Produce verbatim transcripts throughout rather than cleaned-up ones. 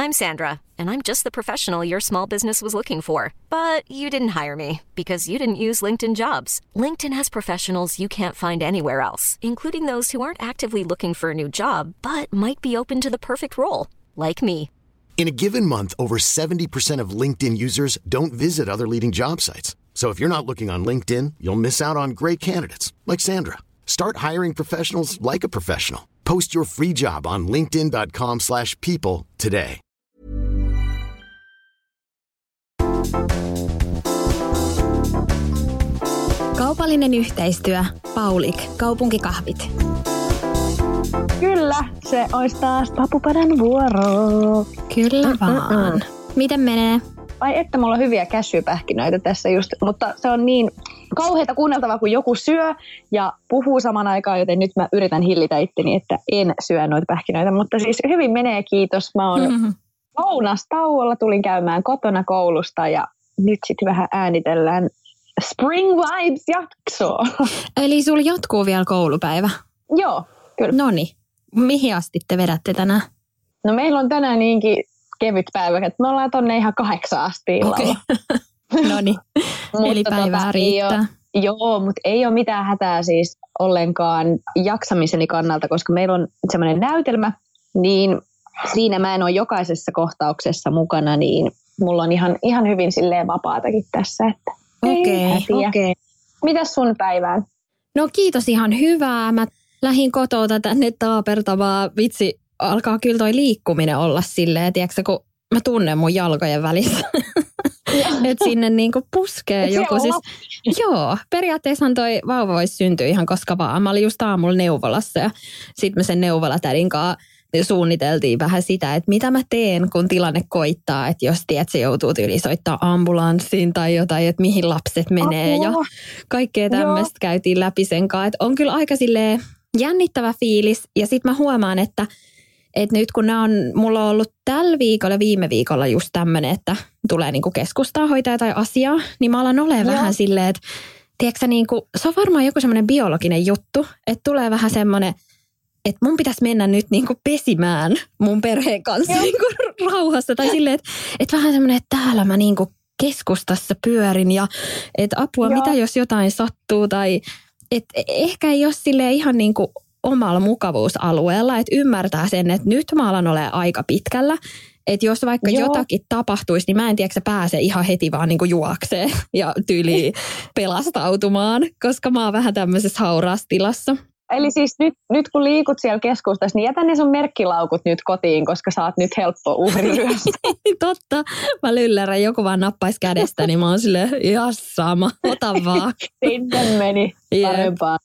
I'm Sandra, and I'm just the professional your small business was looking for. But you didn't hire me because you didn't use LinkedIn Jobs. LinkedIn has professionals you can't find anywhere else, including those who aren't actively looking for a new job, but might be open to the perfect role, like me. In a given month, over seventy percent of LinkedIn users don't visit other leading job sites. So if you're not looking on LinkedIn, you'll miss out on great candidates like Sandra. Start hiring professionals like a professional. Post your free job on linkedin dot com slash people today. Kaupallinen yhteistyö. Paulik. Kaupunkikahvit. Kyllä, se olisi taas papupadan vuoro. Kyllä vaan. Miten menee? Ai että mulla on hyviä cashew-pähkinöitä tässä just, mutta se on niin kauheata kuunneltavaa, kun joku syö ja puhuu saman aikaan, joten nyt mä yritän hillitä itteni, että en syö noita pähkinöitä. Mutta siis hyvin menee, kiitos. Mä oon mm-hmm. lounastauolla, tulin käymään kotona koulusta ja nyt sitten vähän äänitellään Spring Vibes-jaksoa. Eli sulla jatkuu vielä koulupäivä? Joo, kyllä. Noniin. Mihin asti te vedätte tänään? No meillä on tänään niinkin kevyt päivä, että me ollaan tonne ihan kahdeksan asti illalla. Okay. Noniin. Eli päivää tota, riittää. Ole, joo, mutta ei ole mitään hätää siis ollenkaan jaksamiseni kannalta, koska meillä on semmoinen näytelmä, niin siinä mä en ole jokaisessa kohtauksessa mukana, niin mulla on ihan, ihan hyvin silleen vapaatakin tässä. Okei, okay, okei. Okay. Mitäs sun päivään? No kiitos, ihan hyvää. Mä lähdin kotota tänne Taapertavaa. Vitsi, alkaa kyllä toi liikkuminen olla silleen, tiedätkö, kun mä tunnen mun jalkojen välissä. Että sinne niinku puskee joku. Siis, joo, periaatteessahan toi vauva voisi syntyä ihan koska vaan. Mä olin just aamulla neuvolassa ja sit me sen neuvolatädin kanssa suunniteltiin vähän sitä, että mitä mä teen, kun tilanne koittaa, että jos tiedät, se joutuu tyyliin soittaa ambulanssiin tai jotain, että mihin lapset menee Apua. Ja kaikkea tämmöistä käytiin läpi sen kanssa. Että on kyllä aika silleen jännittävä fiilis ja sit mä huomaan, että, että nyt kun nämä on, mulla on ollut tällä viikolla, viime viikolla just tämmöinen, että tulee niinku keskustaa hoitaa tai asiaa, niin mä alan olemaan vähän silleen, että tiedätkö, niinku, se on varmaan joku semmoinen biologinen juttu, että tulee vähän semmoinen, että mun pitäisi mennä nyt niinku pesimään mun perheen kanssa niinku rauhassa. Tai silleen, että et vähän semmoinen, että täällä mä niinku keskustassa pyörin ja että apua, Joo. mitä jos jotain sattuu. Tai että ehkä ei ole silleen ihan niinku omalla mukavuusalueella, että ymmärtää sen, että nyt mä alan olemaan aika pitkällä. Että jos vaikka Joo. jotakin tapahtuisi, niin mä en tiedä, että pääse ihan heti vaan niinku juokseen ja tyyliin pelastautumaan, koska mä oon vähän tämmöisessä hauraassa tilassa. Eli siis nyt, nyt kun liikut siellä keskustassa, niin jätä ne sun merkkilaukut nyt kotiin, koska sä oot nyt helppo uhriryöstä. Totta. Mä lyllärän, joku vaan nappaisi kädestä, niin mä oon silleen, jassama, ota vaan. Sinne meni parempaa.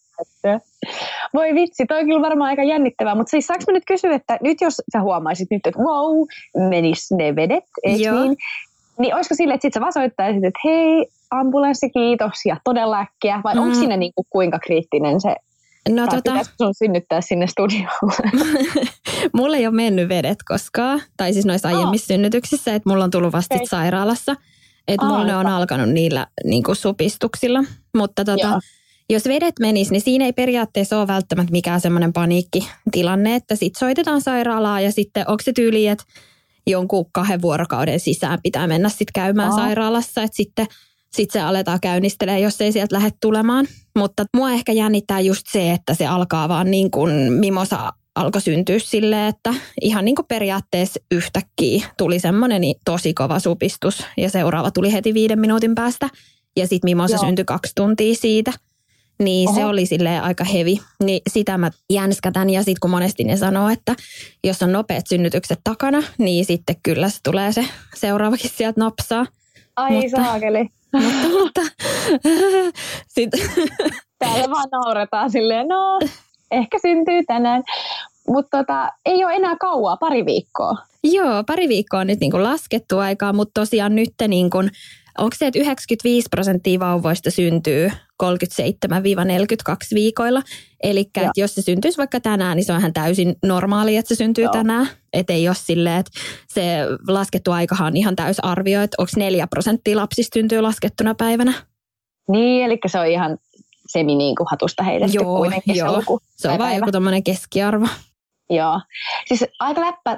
Voi vitsi, toi on kyllä varmaan aika jännittävää, mutta siis saanko mä nyt kysyä, että nyt jos sä huomaisit nyt, että wow, menis ne vedet, eikö niin? Niin olisiko silleen, että sit sä vaan soittaisit, että hei, ambulanssi kiitos ja todella äkkiä, vai mm. onko siinä niinku kuinka kriittinen se? No, tai tota, pitäisikö sun synnyttää sinne studioon? Mulla ei ole mennyt vedet koskaan, tai siis noissa aiemmissa oh. synnytyksissä, että mulla on tullut vasta okay. sairaalassa. Että mulla ne on alkanut niillä niin kuin supistuksilla. Mutta tota, jos vedet menis, niin siinä ei periaatteessa ole välttämättä mikään semmoinen paniikkitilanne, että sit soitetaan sairaalaa ja sitten onko se tyyli, että jonkun kahden vuorokauden sisään pitää mennä sitten käymään oh. sairaalassa, että sitten Sitten se aletaan käynnistelemään, jos ei sieltä lähde tulemaan. Mutta mua ehkä jännittää just se, että se alkaa vaan niin kuin Mimosa alkoi syntyä silleen, että ihan niin kuin periaatteessa yhtäkkiä tuli semmoinen tosi kova supistus. Ja seuraava tuli heti viiden minuutin päästä. Ja sitten Mimosa Joo. syntyi kaksi tuntia siitä. Niin Oho. se oli silleen aika hevi. Niin sitä mä jänskätän. Ja sitten kun monesti ne sanoo, että jos on nopeat synnytykset takana, niin sitten kyllä se tulee se seuraavakin sieltä napsaa. Ai mutta, saakeli. Mutta, mutta sit. Täällä vaan nauretaan silleen, no ehkä syntyy tänään. Mutta tota, ei ole enää kauaa, pari viikkoa. Joo, pari viikkoa on nyt niin kuin laskettu aikaa, mutta tosiaan nyt niin kuin, onko se, että yhdeksänkymmentäviisi prosenttia vauvoista syntyy kolmekymmentäseitsemän neljäkymmentäkaksi viikoilla. Eli jos se syntyisi vaikka tänään, niin se on ihan täysin normaali, että se syntyy Joo. tänään. Että ei ole silleen, että se laskettu aikahan on ihan täys arvio, että onko neljä prosenttia lapsista syntyy laskettuna päivänä. Niin, eli se on ihan semi niin kuin hatusta heitetty joo, kuitenkin joo. se luku. Se on vaan joku tommoinen keskiarvo. Joo. Siis aika läppä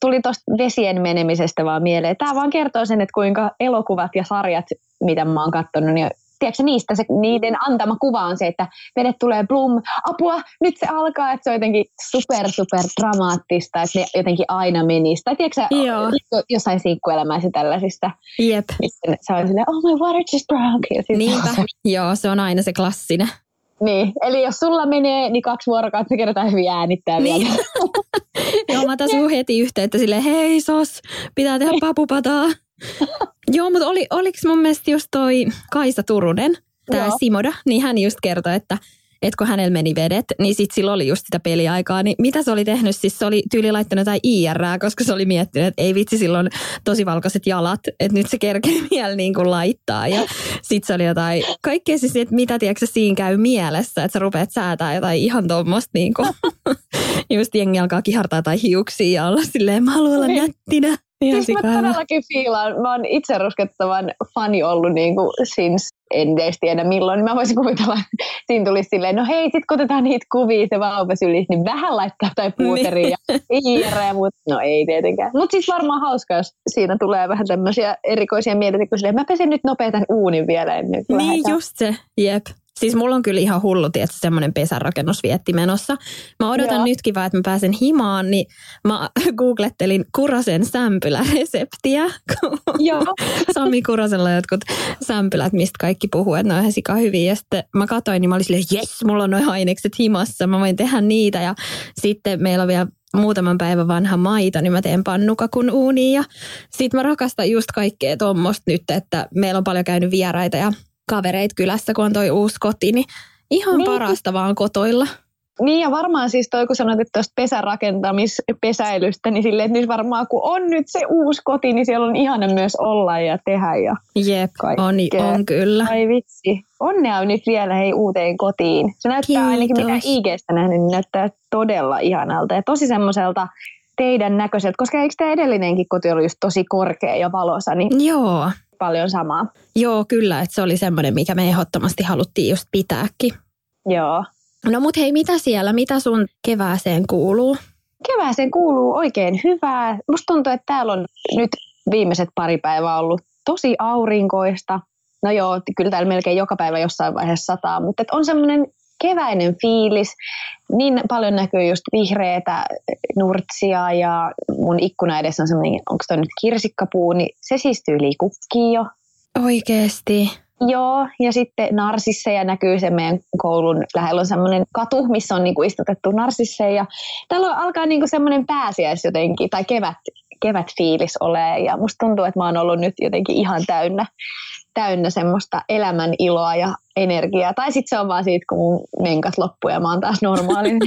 tuli tuosta vesien menemisestä vaan mieleen. Tämä vaan kertoo sen, että kuinka elokuvat ja sarjat, mitä mä oon katsonut, niin tiedätkö niistä se, niiden antama kuva on se, että vedet tulee blum, apua, nyt se alkaa, että se on jotenkin super, super dramaattista, että ne jotenkin aina menisi. Tai tiedätkö sä, jossain sinkkuelämässä tällaisista, Jep. missä se on silleen, oh my water just broke. Niinpä, joo, se on aina se klassinen. Niin, eli jos sulla menee, niin kaksi vuorokautta kerrotaan hyvin äänittää niin. vielä. Joo, mä otan sun heti yhteyttä silleen, hei sos, pitää tehdä papupataa. Joo, mutta oli, oliko mun mielestä just toi Kaisa Turunen, tää Simoda, niin hän just kertoi, että, että kun hänellä meni vedet, niin sit sillä oli just sitä peliaikaa, niin mitä se oli tehnyt? Siis se oli tyyli laittanut jotain I R:ää, koska se oli miettinyt, että ei vitsi, silloin tosi valkoiset jalat, että nyt se kerkee vielä niin kuin laittaa. Ja sit se oli jotain, kaikkea siis, että mitä tiedätkö siinä käy mielessä, että sä rupeat säätää jotain ihan tommoista niin kuin, just jengi alkaa kihartaa tai hiuksia ja olla silleen, mä haluan olla nättinä. Siis mä todellakin fiilaan, mä oon itse ruskettavan fani ollut niinku since en edes tiedä milloin, niin mä voisin kuvitella, että siinä tulisi silleen, no hei, sit kun otetaan niitä kuvia se vauvasylissä, niin vähän laittaa tai puuteria ja hiirää, mutta no ei tietenkään. Mutta siis varmaan hauska, jos siinä tulee vähän tämmöisiä erikoisia mielitä, kun silleen, mä pesen nyt nopeatan uunin vielä ennen kuin niin lähdetään. Just se, jep. Siis mulla on kyllä ihan hullu, tietysti semmoinen pesärakennusvietti menossa. Mä odotan Joo. nytkin vaan, että mä pääsen himaan, niin mä googlettelin Kurosen sämpyläreseptiä. Joo. Sami Kurosella jotkut sämpylät, mistä kaikki puhuu, että ne on ihan sika hyviä. Ja sitten mä katsoin, niin mä olin silleen, jes, mulla on noin ainekset himassa, mä voin tehdä niitä. Ja sitten meillä on vielä muutaman päivän vanha maito, niin mä teen pannukakun uuniin. Ja sit mä rakastan just kaikkea tommoista nyt, että meillä on paljon käynyt vieraita ja kavereit kylässä, kun on toi uusi koti, niin ihan niin. Parasta vaan kotoilla. Niin ja varmaan siis toi, kun sanoit, että tuosta pesärakentamispesäilystä, niin silleen, että nyt varmaan kun on nyt se uusi koti, niin siellä on ihana myös olla ja tehdä ja Jep, on, on kyllä. Ai vitsi. Onnea nyt vielä hei uuteen kotiin. Se näyttää Kiitos. Ainakin mitä I G:stä nähnyt, niin näyttää todella ihanalta ja tosi semmoiselta teidän näköiseltä, koska eikö tämä edellinenkin koti ollut just tosi korkea ja valoisa, niin Joo. paljon samaa. Joo, kyllä, että se oli semmoinen, mikä me ehdottomasti haluttiin just pitääkin. Joo. No mut hei, mitä siellä, mitä sun kevääseen kuuluu? Kevääseen kuuluu oikein hyvää. Musta tuntuu, että täällä on nyt viimeiset pari päivää ollut tosi aurinkoista. No joo, kyllä täällä melkein joka päivä jossain vaiheessa sataa, mutta on semmoinen keväinen fiilis. Niin paljon näkyy just vihreätä nurtsia ja mun ikkuna edessä on semmoinen, onko toi nyt kirsikkapuu, niin se siis tyyliin kukkii jo. Oikeesti? Joo, ja sitten narsisseja näkyy se meidän koulun lähellä on semmoinen katu, missä on niinku istutettu narsisseja. Täällä on, alkaa niinku semmoinen pääsiäis jotenkin, tai kevät, kevätfiilis olemaan, ja musta tuntuu, että mä oon ollut nyt jotenkin ihan täynnä, täynnä semmoista elämän iloa ja energiaa. Tai sitten se on vaan siitä, kun mun menkat loppuu ja mä oon taas normaalin.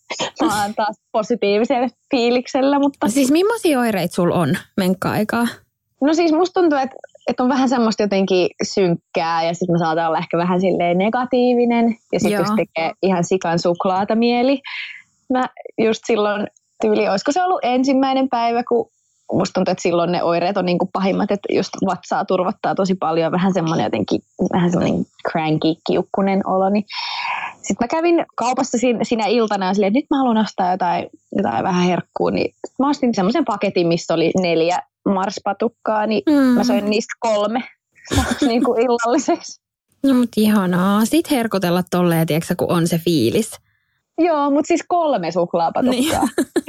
Mä oon taas positiivisella fiiliksellä, mutta... Siis millaisia oireita sulla on menkka-aikaa? No siis musta tuntuu, että, että on vähän semmoista jotenkin synkkää ja sitten mä saatan olla ehkä vähän silleen negatiivinen. Ja sitten jos tekee ihan sikan suklaata mieli. Mä just silloin tyyli, olisiko se ollut ensimmäinen päivä, kun musta tuntuu, että silloin ne oireet on niin kuin pahimmat, että just vatsaa turvottaa tosi paljon. Vähän semmoinen jotenkin, vähän semmoinen cranky, kiukkunen olo. Niin sitten mä kävin kaupassa siinä, siinä iltana ja silleen, että nyt mä haluan ostaa jotain, jotain vähän herkkuu. Niin mä ostin semmoisen paketin, missä oli neljä marspatukkaa, niin mm. mä söin niistä kolme niin kuin illalliseksi. No mut ihanaa. Sitten herkotella tolleen, tiiäksä, kun on se fiilis. Joo, mutta siis kolme suklaapatukkaa.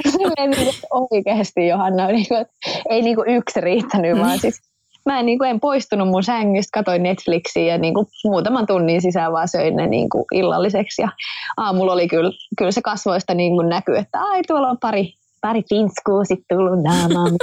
Niin. Oikeasti, Johanna, niin kuin, ei niin kuin yksi riittänyt, niin. Vaan siis mä en, niin kuin, en poistunut mun sängystä, katsoin Netflixiä ja niin kuin, muutaman tunnin sisään vaan söin ne niin kuin illalliseksi. Ja aamulla oli kyllä, kyllä se kasvoista niin kuin näkyy, että ai tuolla on pari, pari finskuu sitten tullut naamaan.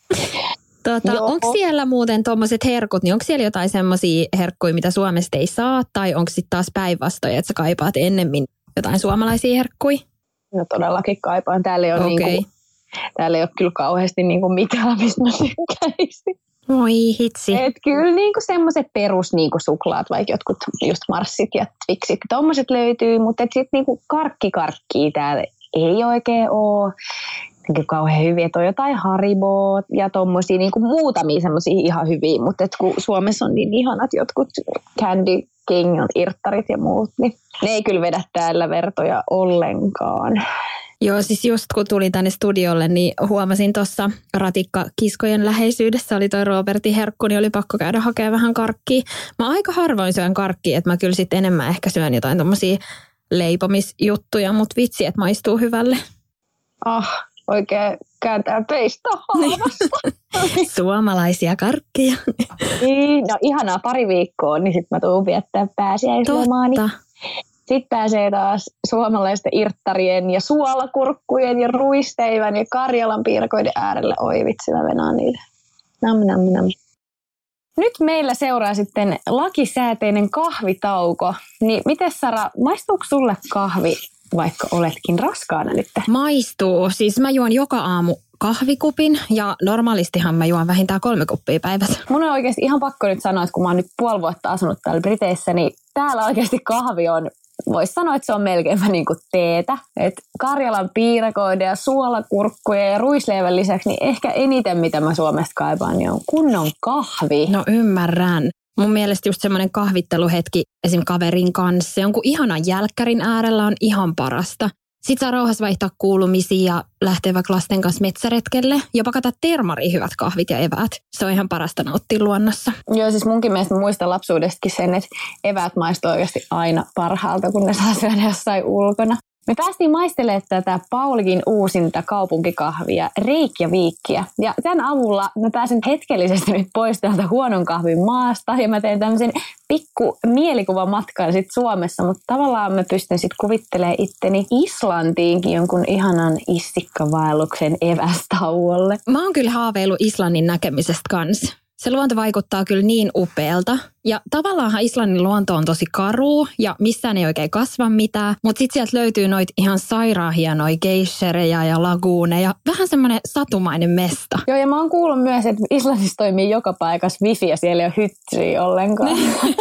Tota, onko siellä muuten tuommoiset herkut, niin onko siellä jotain semmoisia herkkuja, mitä Suomesta ei saa, tai onko sitten taas päinvastoin, että sä kaipaat ennemmin jotain suomalaisia herkkuja? No todellakin kaipaan. Täällä ei ole, okay. niinku, täällä ei ole kyllä kauheasti niinku mitään, mistä mä tykkäisin. Oi hitsi. Et kyllä niinku semmoiset perus niinku suklaat, vaikka jotkut just marssit ja twixit, tommoset löytyy, mutta sitten niinku karkkikarkkia täällä ei oikein ole. Kauhean hyviä, että on jotain Hariboa ja tommosia niinku muutamia semmosia ihan hyviä, mutta kun Suomessa on niin ihanat jotkut Candy King, irttarit ja muut, niin ne ei kyllä vedä täällä vertoja ollenkaan. Joo, siis just kun tuli tänne studiolle, niin huomasin tuossa ratikkakiskojen läheisyydessä oli toi Robertin herkku, niin oli pakko käydä hakemaan vähän karkkia. Mä aika harvoin syön karkkia, että mä kyllä sitten enemmän ehkä syön jotain tommosia leipomisjuttuja, mutta vitsi, että maistuu hyvälle. Ah, oikein kääntää peistä halvasta. Suomalaisia karkkeja. Niin, no ihanaa pari viikkoa, niin sitten mä tuun viettää pääsiäislomaani. Sitten pääsee taas suomalaisten irttarien ja suolakurkkujen ja ruisteivän ja Karjalan piirakoiden äärelle. Oi vitsi, mä venaan niitä. Nam, nam, nam. Nyt meillä seuraa sitten lakisääteinen kahvitauko. Niin miten Sara, maistuuko sulle kahvi, vaikka oletkin raskaana nyt? Maistuu. Siis mä juon joka aamu kahvikupin ja normaalistihan mä juon vähintään kolme kuppia päivässä. Mun on oikeasti ihan pakko nyt sanoa, että kun mä oon nyt puoli vuotta asunut täällä Briteissä, niin täällä oikeasti kahvi on, voisi sanoa, että se on melkeinpä niin kuin teetä. Et Karjalan piirakoiden ja suolakurkkuja ja ruisleivän lisäksi, niin ehkä eniten mitä mä Suomesta kaipaan, niin on kunnon kahvi. No ymmärrän. Mun mielestä just semmoinen kahvitteluhetki esim. Kaverin kanssa, jonkun ihanan jälkkärin äärellä on ihan parasta. Sitten saa rauhassa vaihtaa kuulumisia ja lähteä vaikka lasten kanssa metsäretkelle. Jopa kataa termariin hyvät kahvit ja eväät. Se on ihan parasta nauttia luonnossa. Joo, siis munkin mielestä muistan lapsuudestakin sen, että eväät maistuu oikeasti aina parhaalta, kun ne saa syödä jossain ulkona. Me päästiin maistelemaan tätä Paulikin uusinta kaupunkikahvia, Reykjavikkiä. Ja tämän avulla mä pääsen hetkellisesti nyt pois täältä huonon kahvin maasta. Ja mä teen tämmöisen pikku mielikuvamatkan sit Suomessa. Mutta tavallaan mä pystyn sitten kuvittelemaan itteni Islantiinkin jonkun ihanan issikkavaelluksen evästauolle. Mä oon kyllä haaveillut Islannin näkemisestä kanssa. Se luonto vaikuttaa kyllä niin upealta. Ja tavallaanhan Islannin luonto on tosi karuu ja missään ei oikein kasva mitään. Mutta sitten sieltä löytyy noita ihan sairaan hienoja geishereja ja laguuneja. Vähän semmoinen satumainen mesta. Joo, ja mä oon kuullut myös, että Islannissa toimii joka paikassa wifi ja siellä ei ole hyttysiä ollenkaan.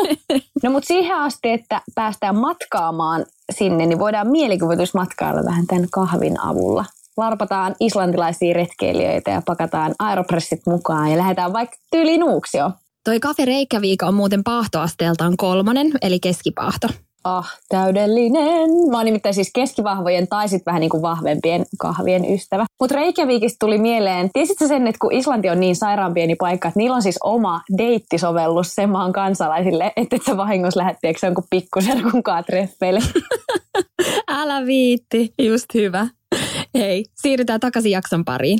No mutta siihen asti, että päästään matkaamaan sinne, niin voidaan mielikuvitusmatkailla vähän tämän kahvin avulla. Larpataan islantilaisia retkeilijöitä ja pakataan aeropressit mukaan ja lähdetään vaikka tyyliin Nuuksioon. Toi Cafe Reykjavik on muuten paahtoasteeltaan kolmonen, eli keskipaahto. Ah, täydellinen. Mä oon nimittäin siis keskivahvojen tai sitten vähän niin kuin vahvempien kahvien ystävä. Mutta Reykjavikista tuli mieleen, tiesitkö sen, että kun Islanti on niin sairaan pieni paikka, että niillä on siis oma deittisovellus sen maan kansalaisille, että et sä vahingossa lähettiinkö jonkun pikkuserkunkaan treffeille. Älä viitti, just hyvä. Hei, siirrytään takaisin jakson pariin.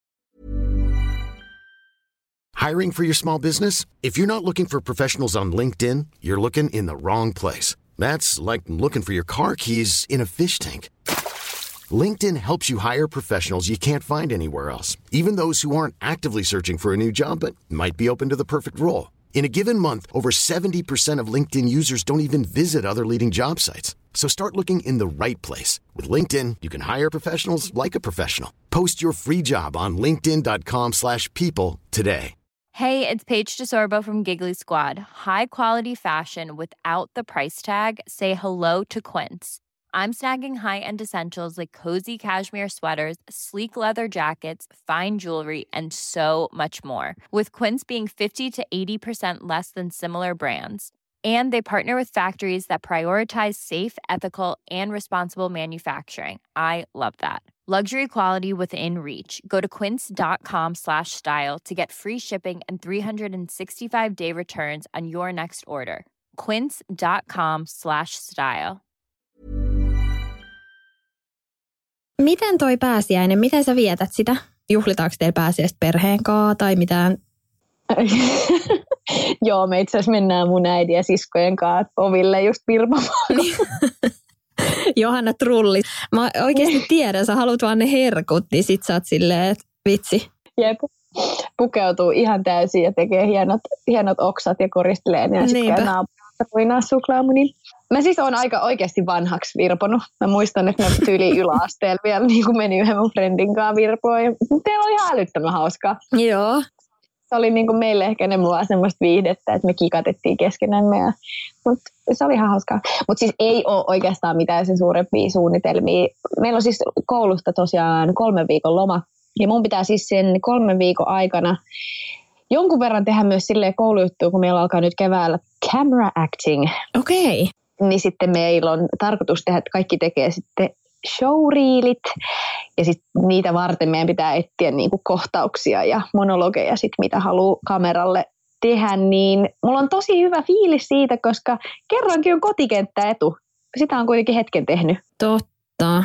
Hiring for your small business? If you're not looking for professionals on LinkedIn, you're looking in the wrong place. That's like looking for your car keys in a fish tank. LinkedIn helps you hire professionals you can't find anywhere else, even those who aren't actively searching for a new job but might be open to the perfect role. In a given month, over seventy percent of LinkedIn users don't even visit other leading job sites. So start looking in the right place. With LinkedIn, you can hire professionals like a professional. Post your free job on linkedin.com slash people today. Hey, it's Paige DeSorbo from Giggly Squad. High quality fashion without the price tag. Say hello to Quince. I'm snagging high-end essentials like cozy cashmere sweaters, sleek leather jackets, fine jewelry, and so much more. With Quince being fifty to eighty percent less than similar brands. And they partner with factories that prioritize safe, ethical, and responsible manufacturing. I love that. Luxury quality within reach. Go to quince.com slash style to get free shipping and three sixty-five day returns on your next order. Quince.com slash style. Miten toi pääsiäinen, miten sä vietät sitä? Juhlitaanko teillä pääsiäistä perheen kanssa tai mitään? Joo, me itse asiassa mennään mun äidin ja siskojen kanssa oville just virpamaan. Johanna Trulli. Mä oikeasti tiedän, sä haluat vaan ne herkut, niin sit sä oot silleen, että vitsi. Jep. Pukeutuu ihan täysin ja tekee hienot, hienot oksat ja koristelee ja sitten naapurista puinaa suklaamunin. Mä siis oon aika oikeasti vanhaksi virponut. Mä muistan, että mä tyyliin yläasteella vielä niin kuin menin yhden mun friendin kanssa virpoon. Ja teillä oli ihan älyttömän hauskaa. Joo. Se oli niin kuin meille ehkä ne mulla semmoista viihdettä, että me kikatettiin keskenämme. Ja, mutta se oli ihan hauskaa. Mutta siis ei ole oikeastaan mitään sen suurempia suunnitelmia. Meillä on siis koulusta tosiaan kolmen viikon loma. Ja mun pitää siis sen kolmen viikon aikana jonkun verran tehdä myös silleen koulujuttua, kun meillä alkaa nyt keväällä camera acting. Okei. Okay. Niin sitten meillä on tarkoitus tehdä, että kaikki tekee sitten showreelit. Ja sitten niitä varten meidän pitää etsiä niinku kohtauksia ja monologeja, sit, mitä haluaa kameralle tehdä. Niin mulla on tosi hyvä fiilis siitä, koska kerrankin on kotikenttäetu. Sitä on kuitenkin hetken tehnyt. Totta.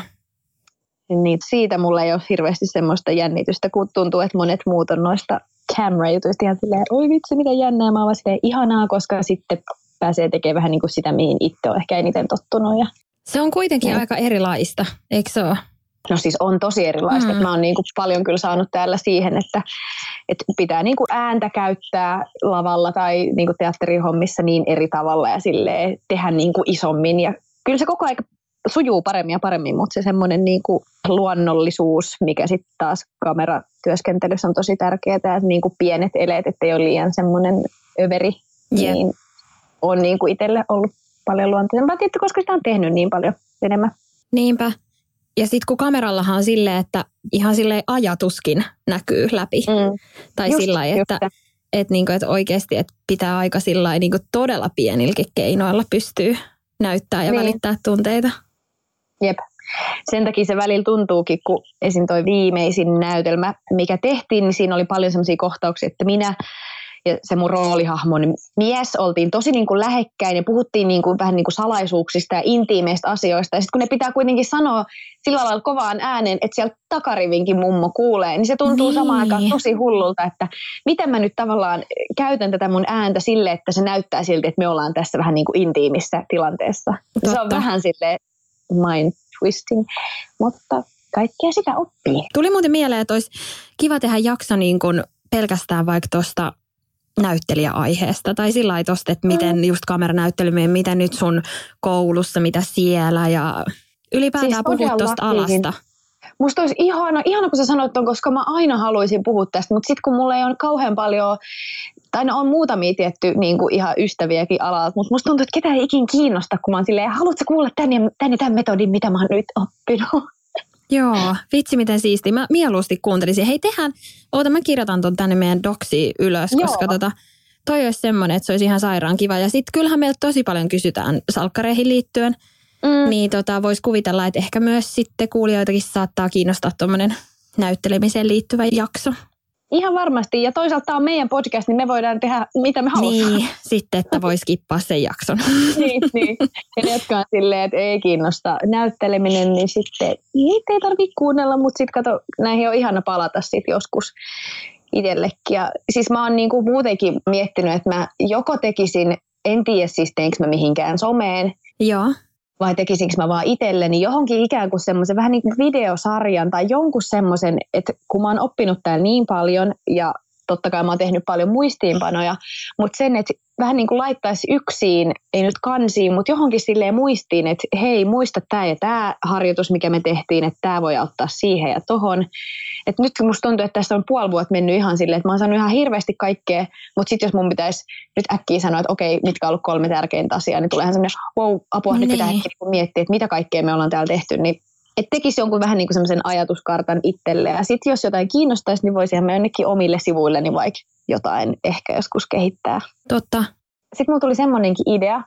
Niin siitä mulla ei ole hirveästi semmoista jännitystä, kun tuntuu, että monet muut on noista camera-jutuista ihan silleen, oi vitsi, mitä jännää. Mä oon vaan silleen ihanaa, koska sitten pääsee tekemään vähän niin kuin sitä, mihin itse on ehkä eniten tottunut. Ja se on kuitenkin ja aika erilaista, eikö se ole? No siis on tosi erilaista. Mm. Mä oon niin kuin paljon kyllä saanut täällä siihen, että, että pitää niin kuin ääntä käyttää lavalla tai niin kuin teatterihommissa niin eri tavalla ja silleen tehdä niin kuin isommin. Ja kyllä se koko ajan sujuu paremmin ja paremmin, mutta se semmoinen niin kuin luonnollisuus, mikä sitten taas kameratyöskentelyssä on tosi tärkeää, että niin kuin pienet eleet, ettei ole liian semmoinen överi, yeah. niin on niin kuin itselle ollut paljon luontaisempaa, tietysti, koska sitä on tehnyt niin paljon enemmän. Niinpä. Ja sitten kun kamerallahan on silleen, että ihan silleen ajatuskin näkyy läpi. Mm. Tai sillä lailla, että, että, että, niinku, että oikeasti että pitää aika sillä niinku todella pienilläkin keinoilla pystyy näyttää ja niin. välittää tunteita. Jep. Sen takia se välillä tuntuukin, kun esim. Toi viimeisin näytelmä, mikä tehtiin, niin siinä oli paljon sellaisia kohtauksia, että minä ja se mun roolihahmon mies oltiin tosi niin kuin lähekkäin ja puhuttiin niin kuin, vähän niin kuin salaisuuksista ja intiimeistä asioista. Ja sitten kun ne pitää kuitenkin sanoa sillä lailla kovaan äänen, että sieltä takarivinkin mummo kuulee, niin se tuntuu niin. samaan aikaan tosi hullulta, että miten mä nyt tavallaan käytän tätä mun ääntä sille, että se näyttää siltä, että me ollaan tässä vähän niin kuin intiimissä tilanteessa. Totta. Se on vähän silleen mind twisting, mutta kaikkea sitä oppii. Tuli muuten mieleen, että olisi kiva tehdä jakso niin kuin pelkästään vaikka tuosta näyttelijäaiheesta tai sillä lailla tosta, että miten just kameranäyttelymien, mitä nyt sun koulussa, mitä siellä ja ylipäätään siis puhut tuosta alasta. Musta olisi ihana, ihana kun sä sanoit ton, koska mä aina haluaisin puhua tästä, mutta sitten kun mulla ei ole kauhean paljon, tai no on muutamia tietty niin kuin ihan ystäviäkin alalta, mutta musta tuntuu, että ketään ei ikin kiinnosta, kun mä oon silleen, haluatko kuulla tän ja, tän ja tämän metodin, mitä mä oon nyt oppinut? Joo, vitsi miten siistiä. Mä mieluusti kuuntelisin. Hei tehdään, oota mä kirjoitan ton tänne meidän doksiin ylös, Joo. koska tota, toi olisi semmoinen, että se olisi ihan sairaan kiva. Ja sitten kyllähän meiltä tosi paljon kysytään salkkareihin liittyen, mm. niin tota, voisi kuvitella, että ehkä myös sitten kuulijoitakin saattaa kiinnostaa tommoinen näyttelemiseen liittyvä jakso. Ihan varmasti. Ja toisaalta tämä on meidän podcast, niin me voidaan tehdä mitä me halutaan. Niin, sitten, että vois kippaa sen jakson. niin, niin. Ja ne, jotka on silleen, että ei kiinnosta näytteleminen, niin sitten niitä ei tarvitse kuunnella, mutta sitten kato, näihin on ihana palata sitten joskus itsellekin. Ja siis mä oon niinku muutenkin miettinyt, että mä joko tekisin, en tiedä siis teinkö mä mihinkään someen. Joo. Vai tekisinkö mä vaan itselleni johonkin ikään kuin semmoisen vähän niin kuin videosarjan tai jonkun semmoisen, että kun mä oon oppinut täällä niin paljon ja totta kai mä oon tehnyt paljon muistiinpanoja, mutta sen, että vähän niin kuin laittaisi yksin, ei nyt kansiin, mutta johonkin silleen muistiin, että hei, muista tämä ja tämä harjoitus, mikä me tehtiin, että tämä voi auttaa siihen ja tohon. Että nyt musta tuntuu, että tässä on puoli vuotta mennyt ihan silleen, että mä oon saanut ihan hirveästi kaikkea, mutta sitten jos mun pitäisi nyt äkkiä sanoa, että okei, mitkä on ollut kolme tärkeintä asiaa, niin tulee ihan semmoinen, wow, apua, nyt pitää äkkiä miettiä, että mitä kaikkea me ollaan täällä tehty, niin että tekisi jonkun vähän niin kuin semmoisen ajatuskartan itselle. Ja sitten jos jotain kiinnostaisi, niin voisihan me jonnekin omille sivuille niin vaikka jotain ehkä joskus kehittää. Totta. Sitten mulla tuli semmoinenkin idea,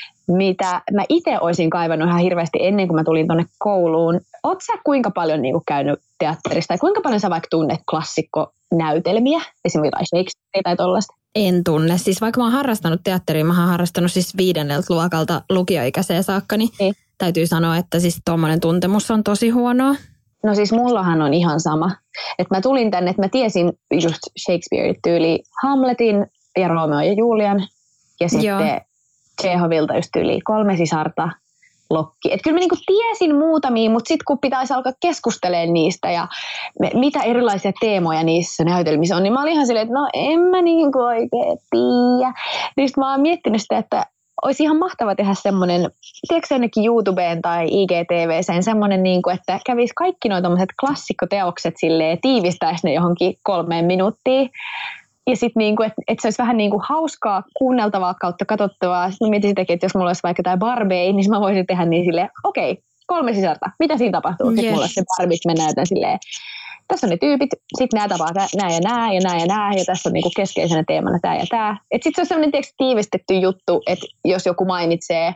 mitä mä itse olisin kaivannut ihan hirveästi ennen kuin mä tulin tonne kouluun. Oot sä kuinka paljon niin kuin käynyt teatterista tai kuinka paljon sä vaikka tunnet klassikkonäytelmiä, esimerkiksi Shakespeare tai tollaista? En tunne. Siis vaikka mä oon harrastanut teatteria, mä oon harrastanut siis viidenneltä luokalta lukioikäiseen saakka, niin ei. Täytyy sanoa, että siis tommoinen tuntemus on tosi huonoa. No siis mullahan on ihan sama. Että mä tulin tänne, että mä tiesin just Shakespeare-tyyli Hamletin ja Romeo ja Julian. Ja sitten Chehovilta just tyyli Kolme sisarta, Lokki. Että kyllä mä niinku tiesin muutamia, mutta sitten kun pitäisi alkaa keskustelemaan niistä ja me, mitä erilaisia teemoja niissä näytelmissä on, niin mä olin ihan silleen, että no en mä niinku oikein tiedä. Niin sitten mä oon miettinyt sitä, että olisi ihan mahtava tehdä semmoinen, tiedätkö jonnekin YouTubeen tai I G T V:seen semmoinen, niin kuin, että kävisi kaikki nuo tommoset klassikkoteokset silleen, tiivistäisi ne johonkin kolmeen minuuttiin. Ja sitten, niin kuin, että, että se olisi vähän niin kuin hauskaa kuunneltavaa kautta katsottavaa. Sitten mä mietin sitäkin, että jos mulla olisi vaikka jotain Barbie, niin mä voisin tehdä niin silleen, okei, okay, kolme sisarta, mitä siinä tapahtuu? Yes. Sitten mulla olisi se Barbie, mä näytän silleen, tässä on ne tyypit, sitten nämä tapaa nämä ja nämä ja nämä ja nämä, ja tässä on niinku keskeisenä teemana tämä ja tämä. Sitten se on sellainen tiivistetty juttu, että jos joku mainitsee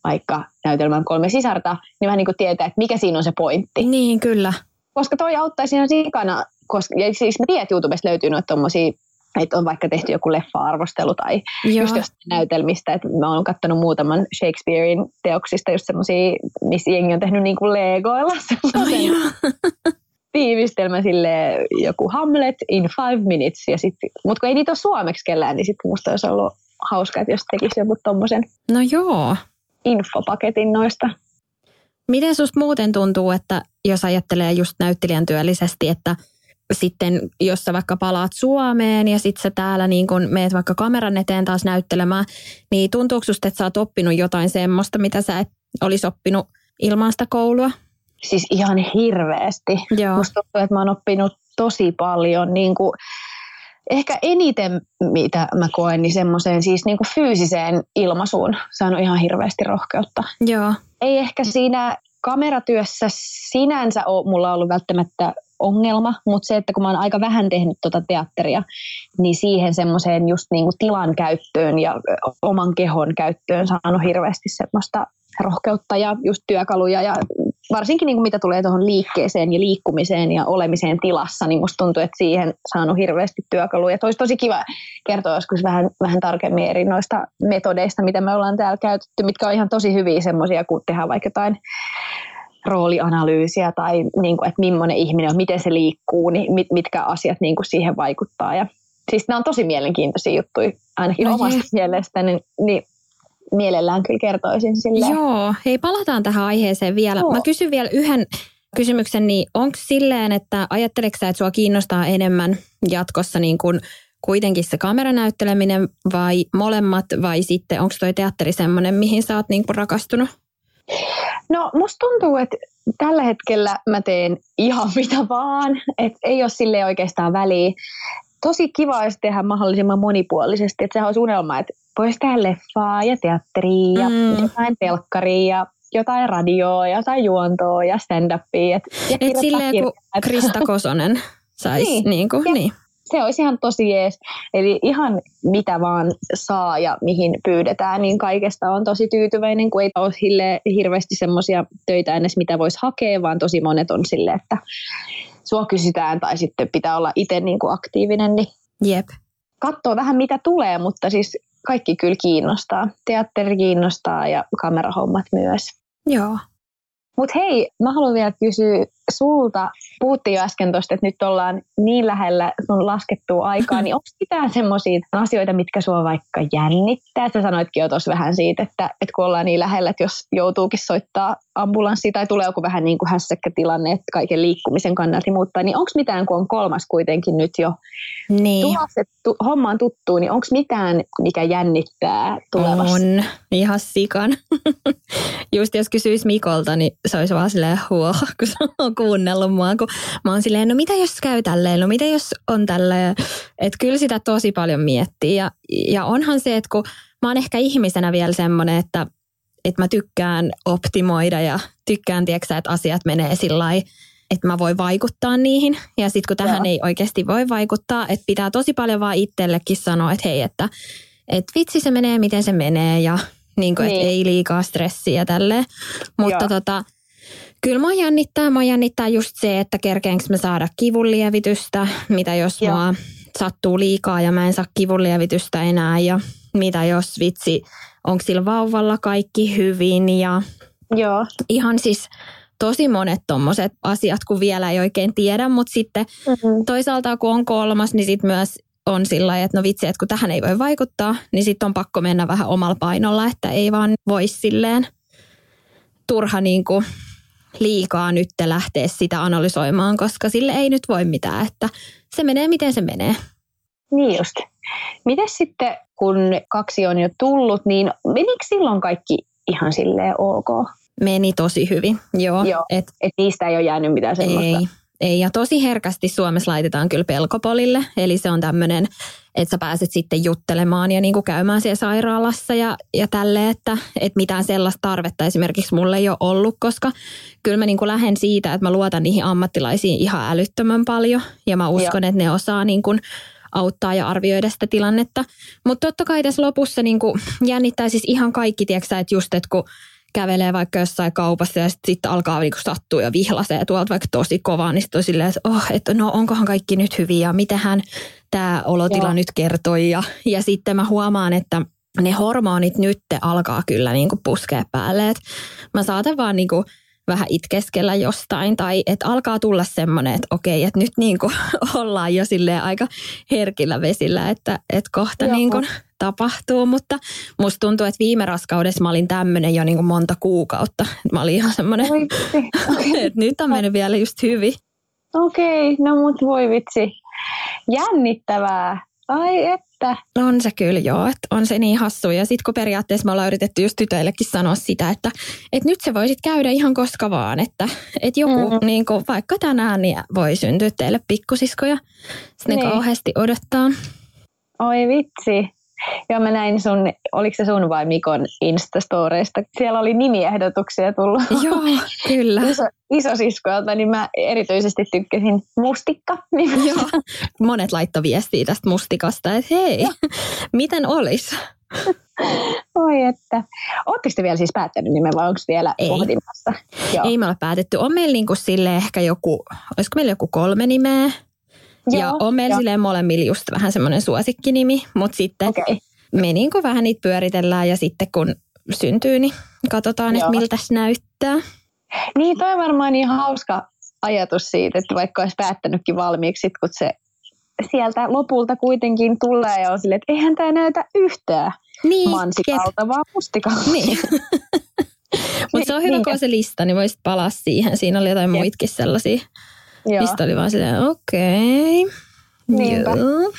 vaikka näytelmän kolme sisarta, niin vähän niin kuin tietää, että mikä siinä on se pointti. Niin, kyllä. Koska toi auttaisi ihan sikana, koska ja siis mä tiedän, että YouTubesta löytyy noita tommosia, että on vaikka tehty joku leffa-arvostelu tai Joo. just jostain näytelmistä, että mä oon katsonut muutaman Shakespearein teoksista just semmosia, missä jengi on tehnyt niin kuin legoilla semmoisen oh, tiivistelmä silleen joku Hamlet in five minutes. Ja sit, mutta kun ei niitä ole suomeksi kellään, niin sitten musta olisi ollut hauska, että jos tekisi joku tommosen no joo. infopaketin noista. Miten susta muuten tuntuu, että jos ajattelee just näyttelijän työllisesti, että sitten jos sä vaikka palaat Suomeen ja sit sä täällä niin kun meet vaikka kameran eteen taas näyttelemään, niin tuntuuko susta, että sä oot oppinut jotain semmoista, mitä sä et olisi oppinut ilman sitä koulua? Siis ihan hirveästi. Joo. Musta tuntuu, että mä oon oppinut tosi paljon. Niin kuin, ehkä eniten, mitä mä koen, niin semmoiseen siis niin kuin fyysiseen ilmaisuun saanut ihan hirveästi rohkeutta. Joo. Ei ehkä siinä kameratyössä sinänsä ole mulla ollut välttämättä ongelma, mutta se, että kun mä oon aika vähän tehnyt tuota teatteria, niin siihen semmoiseen just niinku tilan käyttöön ja oman kehon käyttöön saanut hirveästi semmoista rohkeutta ja just työkaluja ja varsinkin niinku mitä tulee tuohon liikkeeseen ja liikkumiseen ja olemiseen tilassa, niin musta tuntuu, että siihen saanut hirveästi työkaluja. Olisi tosi kiva kertoa joskus vähän, vähän tarkemmin eri noista metodeista, mitä me ollaan täällä käytetty, mitkä on ihan tosi hyviä semmoisia, kun tehdään vaikka jotain roolianalyysiä tai niin kuin, että millainen ihminen on, miten se liikkuu, niin mit, mitkä asiat niin kuin siihen vaikuttaa. Ja, siis nämä on tosi mielenkiintoisia juttuja, ainakin no omasta je. mielestäni, niin, niin mielellään kyllä kertoisin silleen. Joo, hei palataan tähän aiheeseen vielä. Joo. Mä kysyn vielä yhden kysymyksen, niin onko silleen, että ajatteleksä, että sua kiinnostaa enemmän jatkossa niin kuin kuitenkin se kameranäytteleminen vai molemmat vai sitten onko toi teatteri semmoinen, mihin sä oot niin kuin rakastunut? No musta tuntuu, että tällä hetkellä mä teen ihan mitä vaan, että ei ole silleen oikeastaan väliä. Tosi kiva olisi tehdä mahdollisimman monipuolisesti, että sehän olisi unelma, että voisi tehdä leffaa ja teatteria ja mm. jotain telkkaria ja jotain radioa ja jotain juontoa ja stand-upia. Et, ja et silleen kuin Krista Kosonen saisi. niin, niin, kuin, niin. Se olisi ihan tosi jees. Eli ihan mitä vaan saa ja mihin pyydetään, niin kaikesta on tosi tyytyväinen, kun ei ole hirveästi semmoisia töitä edes, mitä voisi hakea, vaan tosi monet on silleen, että sua kysytään tai sitten pitää olla itse niin kuin aktiivinen. Niin Jep. Katsoo vähän mitä tulee, mutta siis kaikki kyllä kiinnostaa. Teatteri kiinnostaa ja kamerahommat myös. Joo. Mutta hei, mä haluan vielä kysyä sulta. Puhuttiin jo äsken tuosta, että nyt ollaan niin lähellä sun laskettua aikaa, niin onko mitään semmoisia asioita, mitkä sua vaikka jännittää? Sä sanoitkin jo tuossa vähän siitä, että, että kun ollaan niin lähellä, että jos joutuukin soittaa ambulanssi tai tulee joku vähän niin kuin hässäkkätilanne, että kaiken liikkumisen kannalta muuttaa, niin onko mitään, kun on kolmas kuitenkin nyt jo niin. tulossa, tu- hommaan tuttuu, niin onko mitään, mikä jännittää tulevassa? On, ihan sikan. Just jos kysyisi Mikolta, niin se olisi vaan silleen huo, kun se on kuunnellut mua, kun mä oon silleen, no mitä jos käy tälleen, no mitä jos on tälleen, että kyllä sitä tosi paljon miettii ja, ja onhan se, että kun mä oon ehkä ihmisenä vielä semmoinen, että, että mä tykkään optimoida ja tykkään, tiedätkö, että asiat menee sillä lailla, että mä voin vaikuttaa niihin ja sitten kun tähän Joo. ei oikeasti voi vaikuttaa, että pitää tosi paljon vaan itsellekin sanoa, että hei, että, että vitsi se menee, miten se menee ja niin kuin, niin. että ei liikaa stressiä tälleen, mutta Joo. tota kyllä mua jännittää, mua jännittää just se, että kerkeenkö mä saada kivunlievitystä, mitä jos Joo. mua sattuu liikaa ja mä en saa kivunlievitystä enää ja mitä jos vitsi, onko sillä vauvalla kaikki hyvin ja Joo. ihan siis tosi monet tommoset asiat, kun vielä ei oikein tiedä, mutta sitten mm-hmm. toisaalta kun on kolmas, niin sitten myös on sillä lailla, että no vitsi, että kun tähän ei voi vaikuttaa, niin sitten on pakko mennä vähän omalla painolla, että ei vaan voi silleen turha niin kuin liikaa nyt lähteä sitä analysoimaan, koska sille ei nyt voi mitään, että se menee miten se menee. Niin just. Mites sitten, kun kaksi on jo tullut, niin menikö silloin kaikki ihan silleen ok? Meni tosi hyvin, joo. Joo, että et niistä ei ole jäänyt mitään semmoista. Ei, ei, ja tosi herkästi Suomessa laitetaan kyllä pelkopolille, eli se on tämmöinen, että sä pääset sitten juttelemaan ja niinku käymään siellä sairaalassa ja, ja tälleen, että et mitään sellaista tarvetta esimerkiksi mulle ei ole ollut, koska kyllä mä niinku lähden siitä, että mä luotan niihin ammattilaisiin ihan älyttömän paljon ja mä uskon, Joo. että ne osaa niinku auttaa ja arvioida sitä tilannetta. Mutta totta kai tässä lopussa niinku jännittää siis ihan kaikki, tiedätkö, että just, että kun kävelee vaikka jossain kaupassa ja sitten sit alkaa niinku sattua ja vihlasee tuolta vaikka tosi kovaa, niin sitten on silleen, että oh, et no onkohan kaikki nyt hyviä ja mitähän tämä olotila Joo. nyt kertoi. Ja, ja sitten mä huomaan, että ne hormonit nyt alkaa kyllä niinku puskea päälle. Et mä saatan vaan niinku vähän itkeskellä jostain tai että alkaa tulla semmoinen, että okei, että nyt niinku ollaan jo silleen aika herkillä vesillä, että, että kohta Joo. niinku tapahtuu, mutta musta tuntuu, että viime raskaudessa mä olin tämmöinen jo niinku monta kuukautta. Mä olin ihan semmoinen, okay. että nyt on mennyt vielä just hyvin. Okei, okay, no mut voi vitsi. Jännittävää. Ai että. On se kyllä joo, että on se niin hassu. Ja sitten kun periaatteessa me ollaan yritetty just tytöillekin sanoa sitä, että, että nyt se voisit käydä ihan koska vaan. Että, että joku mm-hmm. niin kuin, vaikka tänään niin voi syntyä teille pikkusiskoja. Sitten niin. ne kauheasti odottaa. Oi vitsi. Joo, mä näin sun, oliko se sun vai Mikon Instastoreista? Siellä oli nimiehdotuksia tullut. Joo, kyllä. Iso, isosiskoilta, niin mä erityisesti tykkäsin Mustikka. Joo, monet laittoi viestiä tästä Mustikasta, että hei, Joo. miten olisi? Oi että. Ootteko te vielä siis päättänyt nimen vai onko vielä Ei. pohdimassa? Joo. Ei me ole päätetty. On meillä niinku sille ehkä joku, olisiko meillä joku kolme nimeä? Joo, ja on meillä silleen molemmilla just vähän semmoinen suosikkinimi, mutta sitten okay. me niin kuin vähän niitä pyöritellään ja sitten kun syntyy, niin katsotaan, Joo. että miltä se näyttää. Niin, toi on varmaan niin hauska ajatus siitä, että vaikka olisi päättänytkin valmiiksi, kun se sieltä lopulta kuitenkin tulee ja on silleen, että eihän tämä näytä yhtään niin, mansikalta, et... vaan mustikalta. Niin. Mutta se on hyvä, niin. kun on se lista, niin voisit palaa siihen. Siinä oli jotain Jep. muitakin sellaisia. Joo. Lista oli vaan silleen, okei. Okay. Niinpä.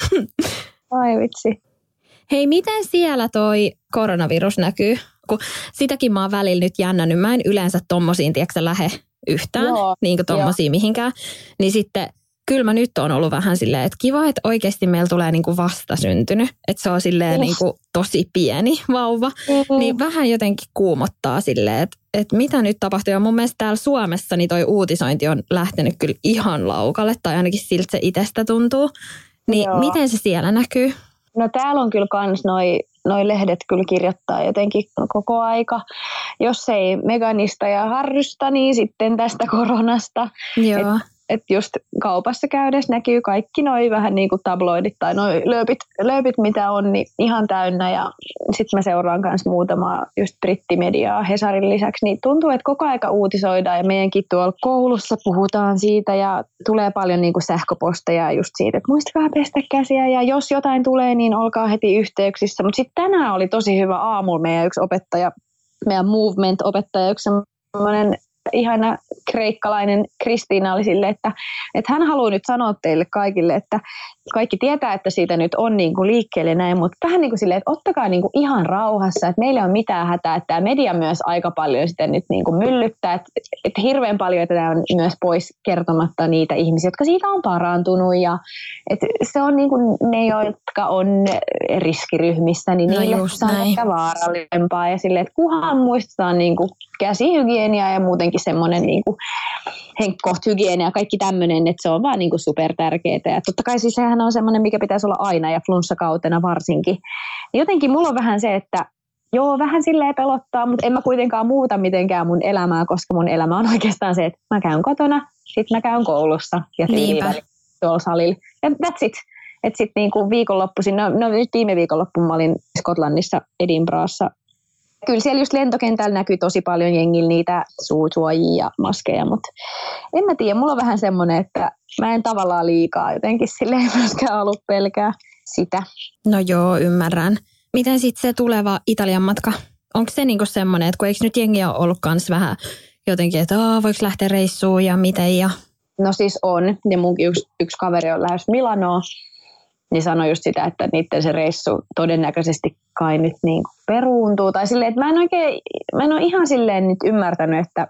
Ai vitsi. Hei, miten siellä toi koronavirus näkyy? Kun sitäkin mä oon välillä nyt jännännyt. Mä en yleensä tommosiin, tiedätkö lähe yhtään, Joo. niin kuin tommosiin mihinkään. Niin sitten kyllä mä nyt on ollut vähän silleen, että kiva, että oikeasti meillä tulee niin kuin vastasyntynyt. Että se on silleen niin kuin tosi pieni vauva. Mm-hmm. Niin vähän jotenkin kuumottaa silleen, että, että mitä nyt tapahtuu. Ja mun mielestä täällä Suomessa niin toi uutisointi on lähtenyt kyllä ihan laukalle. Tai ainakin siltä se itsestä tuntuu. Niin Joo. miten se siellä näkyy? No täällä on kyllä kans noi, noi lehdet kyllä kirjoittaa jotenkin koko aika. Jos ei Meganista ja Harrysta, niin sitten tästä koronasta. Joo. Et, Että just kaupassa käydessä näkyy kaikki noi vähän niin kuin tabloidit tai noi lööpit, lööpit mitä on, niin ihan täynnä. Ja sitten mä seuraan myös muutamaa just brittimediaa Hesarin lisäksi. Niin tuntuu, että koko aika uutisoidaan ja meidänkin tuolla koulussa puhutaan siitä ja tulee paljon niin kuin sähköposteja just siitä, että muistakaa pestä käsiä ja jos jotain tulee, niin olkaa heti yhteyksissä. Mutta sitten tänään oli tosi hyvä aamulla meidän yksi opettaja, meidän movement-opettaja, yksi semmoinen ihana kreikkalainen Kristiina oli sille, että, että hän haluaa nyt sanoa teille kaikille, että kaikki tietää, että siitä nyt on niin kuin liikkeelle näin, mutta vähän niin kuin silleen, että ottakaa niin kuin ihan rauhassa, että meillä on mitään hätää, että tämä media myös aika paljon sitä nyt niin kuin myllyttää, että, että hirveän paljon tätä on myös pois kertomatta niitä ihmisiä, jotka siitä on parantunut ja että se on niin kuin ne, jotka on riskiryhmissä, niin no niille se on ehkä vaarallisempaa ja silleen, että kunhan muistetaan niin kuin käsihygienia ja muutenkin semmoinen niin kuin henkkohthygienia ja kaikki tämmöinen, että se on vaan niin kuin super tärkeää. Ja totta kai siis sehän on semmoinen, mikä pitäisi olla aina ja flunssakautena varsinkin. Jotenkin mulla on vähän se, että joo, vähän silleen pelottaa, mutta en mä kuitenkaan muuta mitenkään mun elämää, koska mun elämä on oikeastaan se, että mä käyn kotona, sit mä käyn koulussa ja tyyliin tuolla salilla. Ja that's it. Että sit niinku viikonloppuisin, no, no nyt viime viikonloppuun mä olin Skotlannissa Edinburghissa. Kyllä siellä just lentokentällä näkyy tosi paljon jengillä niitä suusuojia ja maskeja, mutta en mä tiedä, mulla on vähän semmoinen, että mä en tavallaan liikaa jotenkin silleen myöskään ollut pelkää sitä. No joo, ymmärrän. Miten sitten se tuleva Italian matka? Onko se niinku semmoinen, että kun eikö nyt jengi ole ollut kans vähän jotenkin, että voiko lähteä reissuun ja miten ja... No siis on, ja munkin yksi, yksi kaveri on lähes Milanoon. Niin sanoi just sitä, että niiden se reissu todennäköisesti kai nyt niin kuin peruuntuu. Tai silleen, että mä en oikein, mä en ole ihan silleen nyt ymmärtänyt, että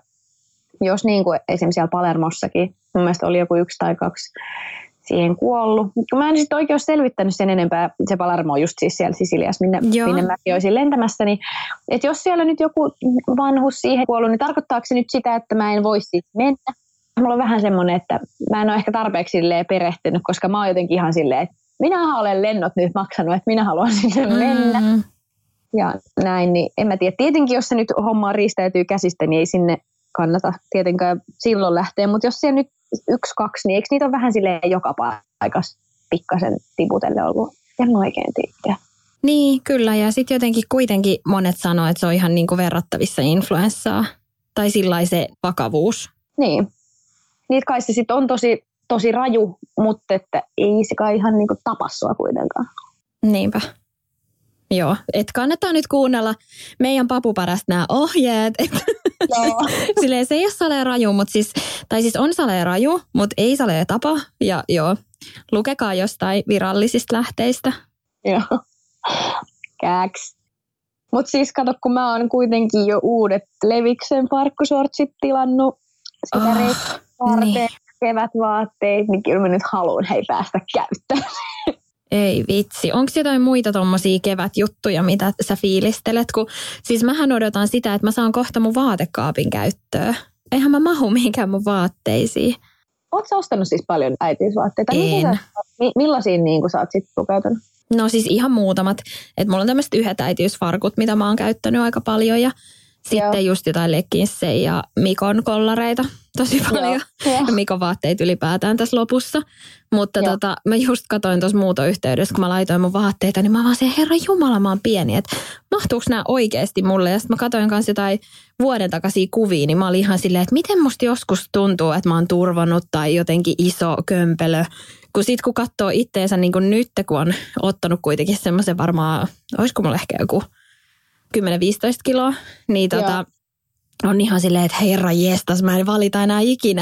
jos niin kuin esimerkiksi siellä Palermossakin, mun mielestä oli joku yksi tai kaksi siihen kuollut. Kun mä en sitten oikein ole selvittänyt sen enempää, se Palermo on just siis siellä Sisiliassa, minne, minne mäkin olisin lentämässä, niin että jos siellä nyt joku vanhus siihen kuollut, niin tarkoittaako se nyt sitä, että mä en voi sitten mennä? Mulla on vähän semmoinen, että mä en ole ehkä tarpeeksi perehtynyt, koska mä oon jotenkin ihan silleen, että minä olen lennot nyt maksanut, että minä haluan sinne mennä. Mm. ja näin, niin en mä tiedä. Tietenkin, jos se nyt homma riistäytyy käsistä, niin ei sinne kannata tietenkään silloin lähteä, mutta jos siellä nyt yksi, kaksi, niin eikö niitä ole vähän silleen joka paikassa pikkasen tiputelle ollut? En mä oikein tiedä. Niin, kyllä. Ja sitten jotenkin kuitenkin monet sanoo, että se on ihan niinku verrattavissa influenssaa. Tai sillain se vakavuus. Niin. Niitä kai se sitten on tosi, tosi raju, mutta että ei se kai ihan niinku tapa sua kuitenkaan. Niinpä. Joo, että kannattaa nyt kuunnella meidän papuparasta nämä ohjeet. Joo. Silleen se ei ole salee raju, mutta siis, tai siis on salee raju, mutta ei salee tapa. Ja joo, lukekaa jostain virallisista lähteistä. Joo, kääks. Mutta siis kato, kun mä oon kuitenkin jo uudet Leviksen farkkusortsit tilannut, sitä oh, reikkavarteet, niin. kevätvaatteet, niin kyllä mä nyt haluan hei päästä käyttämään. Ei vitsi. Onko jotain muita tommosia kevätjuttuja, mitä sä fiilistelet? Kun, siis mähän odotan sitä, että mä saan kohta mun vaatekaapin käyttöön. Eihän mä mahu mihinkään mun vaatteisiin. Ootko sä ostanut siis paljon äitiysvaatteita? En. Sä, millaisiin niin sä oot sitten pukeutunut? No siis ihan muutamat. Että mulla on tämmöiset yhdet äitiysfarkut, mitä mä oon käyttänyt aika paljon. Ja sitten Joo. just jotain leggingssejä ja Mikon kollareita tosi paljon. Joo. Ja Mikon vaatteita ylipäätään tässä lopussa. Mutta tota, mä just katsoin tuossa muutoyhteydessä, kun mä laitoin mun vaatteita, niin mä vaan se, herra jumala, mä oon pieni. Että mahtuuko nämä oikeasti mulle? Ja sitten mä katsoin kanssa jotain vuoden takaisia kuvia, niin mä olin ihan silleen, että miten musta joskus tuntuu, että mä oon turvannut tai jotenkin iso kömpelö. Kun sit kun katsoo itteensä niin kuin nyt, kun on ottanut kuitenkin semmoisen varmaan, olisiko mulla ehkä joku kymmenen viisitoista kiloa, niin tota, on ihan silleen, että herra jestas, mä en valita enää ikinä.